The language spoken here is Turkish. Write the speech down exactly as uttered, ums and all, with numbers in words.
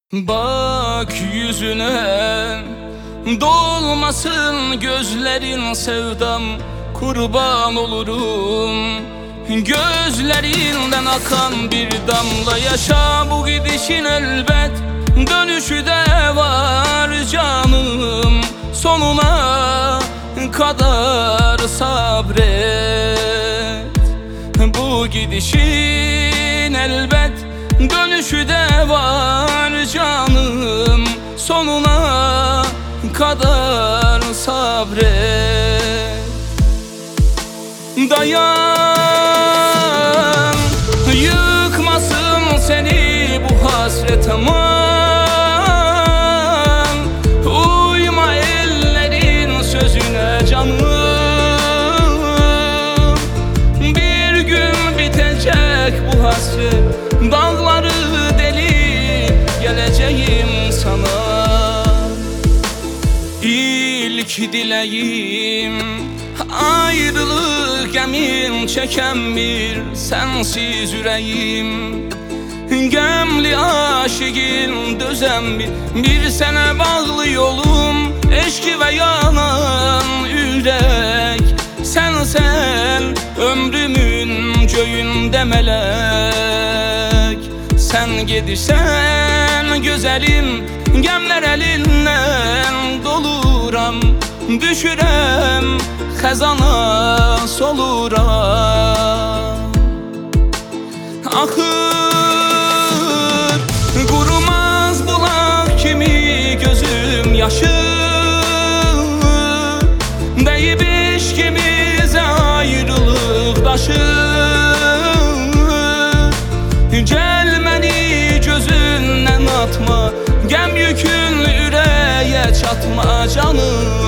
Bak yüzüne, dolmasın gözlerin sevdam, kurban olurum. Gözlerinden akan bir damla yaşa bu gidişin elbet dönüşü de var canım. Sonuna kadar sabret, bu gidişin elbet dönüşü de var canım. Sonuna kadar sabret. Dayan, yıkmasın seni bu hasret aman. Uyma ellerin sözüne canım. Bir gün bitecek bu hasret, dağları delip geleceğim sana. İlk dileğim ayrılık emin çeken bir sensiz yüreğim. Gemli aşıkın dözen bir, bir sene bağlı yolum. Eşki ve yanan yürek sen sen ömrümün göğünde melek. Sen gidirsen güzelim gemler elinden doluram. Düşürem xəzana soluram. Axır qurumaz bulaq kimi gözüm yaşı. Deyib eşkimizə ayrılıq daşı. Gəl məni gözündən atma, gəm yükün ürəyə çatma canım.